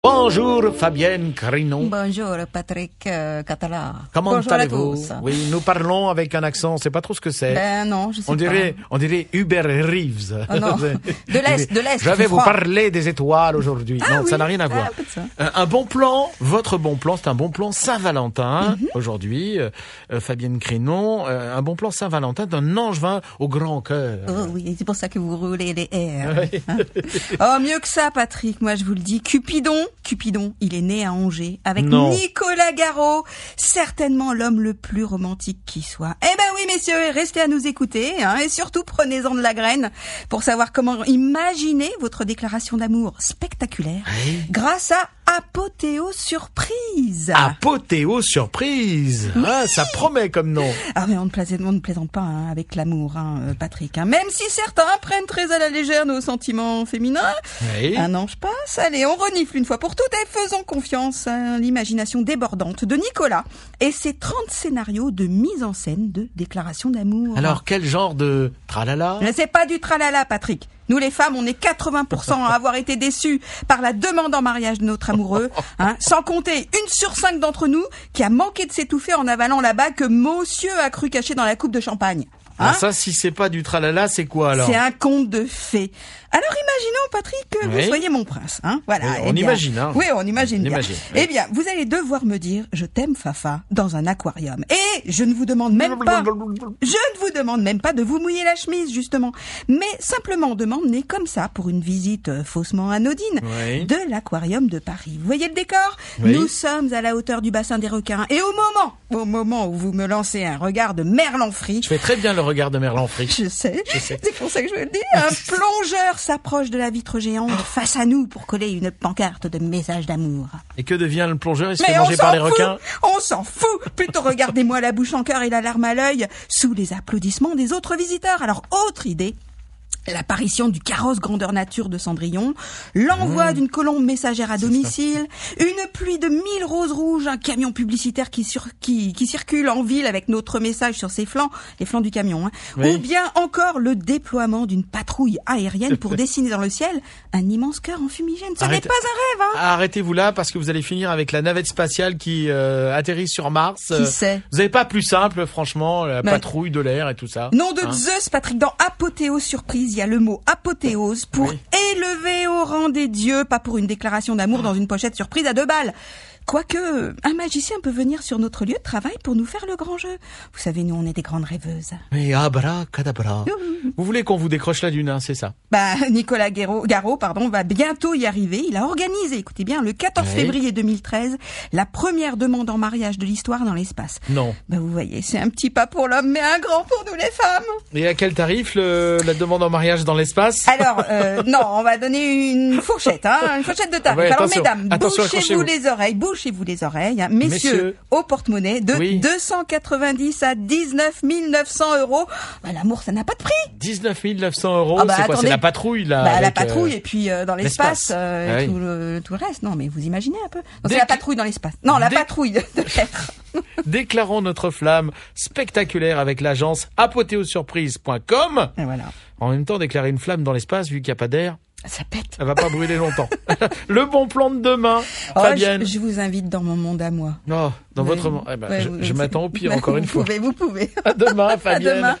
Bonjour Fabienne Crinon. Bonjour Patrick Catala. Comment Bonjour allez-vous? à tous. Oui, nous parlons avec un accent, on sait pas trop ce que c'est. Ben non, je sais On dirait Hubert Reeves. Oh non, de l'Est. Je vais vous parler des étoiles aujourd'hui. Non, oui, ça n'a rien à voir. un peu de ça. Un bon plan, votre bon plan, c'est un bon plan Saint-Valentin aujourd'hui. Fabienne Crinon, un bon plan Saint-Valentin d'un Angevin au grand cœur. Oh oui, c'est pour ça que vous roulez les airs. Oui. Hein. Oh, mieux que ça, Patrick, moi je vous le dis. Cupidon, il est né à Angers avec Non. Nicolas Garot, certainement l'homme le plus romantique qui soit. Eh ben oui, messieurs, restez à nous écouter, hein, et surtout prenez-en de la graine pour savoir comment imaginer votre déclaration d'amour spectaculaire Oui. grâce à Apothéose Surprise. Apothéose surprise. Ah, ça promet comme nom. Ah mais on ne plaisante pas hein, avec l'amour, Patrick. Hein. Même si certains prennent très à la légère nos sentiments féminins, Oui. un ange passe. Allez, on renifle une fois pour toutes et faisons confiance à l'imagination débordante de Nicolas et ses 30 scénarios de mise en scène de déclaration d'amour. Alors, quel genre de tralala? Mais c'est pas du tralala, Patrick. Nous les femmes, on est 80% à avoir été déçus par la demande en mariage de notre amoureux, hein, sans compter 1 sur 5 d'entre nous qui a manqué de s'étouffer en avalant la bague que monsieur a cru cacher dans la coupe de champagne. Ah, Hein? ça, si c'est pas du tralala, c'est quoi alors? C'est un conte de fées. Alors imaginons, Patrick, que Oui. vous soyez mon prince. Hein, voilà. Oui, Eh on bien, imagine, hein. Oui, on imagine On bien. imagine, oui. Eh bien, vous allez devoir me dire « Je t'aime, Fafa » dans un aquarium. Et je ne vous demande même pas... Je ne vous demande même pas de vous mouiller la chemise, justement. Mais simplement de m'emmener comme ça pour une visite faussement anodine Oui. de l'aquarium de Paris. Vous voyez le décor? Oui. Nous sommes à la hauteur du bassin des requins. Et au moment où vous me lancez un regard de merlan frit, Je fais très bien le regard de Merlan Frick. je sais. Je sais. C'est pour ça que je veux le dire. Un plongeur s'approche de la vitre géante face à nous pour coller une pancarte de message d'amour. Et que devient le plongeur? Il se fait Mais on manger par les s'en requins? fout. On s'en fout. Plutôt regardez-moi la bouche en cœur et la larme à l'œil sous les applaudissements des autres visiteurs. Alors, autre idée. L'apparition du carrosse grandeur nature de Cendrillon, l'envoi d'une colombe messagère à domicile, une pluie de 1000 roses rouges, un camion publicitaire qui circule en ville avec notre message sur ses flancs, les flancs du camion, hein. Oui. Ou bien encore le déploiement d'une patrouille aérienne pour dessiner dans le ciel un immense cœur en fumigène. Ce n'est Arrêtez. pas un rêve, hein. Arrêtez-vous là parce que vous allez finir avec la navette spatiale qui atterrit sur Mars. Qui sait? Vous n'avez pas plus simple, franchement, la Mais- patrouille de l'air et tout ça. Nom de Hein? Zeus, Patrick, dans Apothéose Surprise, il y a le mot apothéose pour Oui. élever au rang des dieux, pas pour une déclaration d'amour dans une pochette surprise à 2 balles. Quoique, un magicien peut venir sur notre lieu de travail pour nous faire le grand jeu. Vous savez, nous, on est des grandes rêveuses. Mais abracadabra. Vous voulez qu'on vous décroche la dune, hein, c'est ça? Bah, Nicolas Garot, va bientôt y arriver. Il a organisé, écoutez bien, le 14 Oui. février 2013, la première demande en mariage de l'histoire dans l'espace. Non. Bah, vous voyez, c'est un petit pas pour l'homme, mais un grand pour nous les femmes. Et à quel tarif la demande en mariage dans l'espace? Alors, non, on va donner une fourchette, hein, une fourchette de tarif. Ouais, Alors, attention, mesdames, attention, bouchez-vous les oreilles, hein. Messieurs, Messieurs. au porte-monnaie, de Oui. 290 à 19 900 euros. Bah, l'amour, ça n'a pas de prix. 19 900 euros, Ah bah, c'est quoi? C'est attendez. la patrouille, là? Bah, la avec, patrouille, et puis, dans l'espace, l'espace. Ah oui. tout le reste. Non, mais vous imaginez un peu. Non, Dès c'est la que- patrouille dans l'espace. Non, la Dès- patrouille de l'air. Déclarons notre flamme spectaculaire avec l'agence apothéosurprise.com. Et voilà. En même temps, déclarer une flamme dans l'espace, vu qu'il n'y a pas d'air, Ça pète. elle va pas brûler longtemps. Le bon plan de demain, Oh, Fabienne. je vous invite dans mon monde à moi. Oh, dans Ouais, votre... Eh ben, ouais, je m'attends au pire, encore une fois. Vous pouvez. À demain, Fabienne. demain.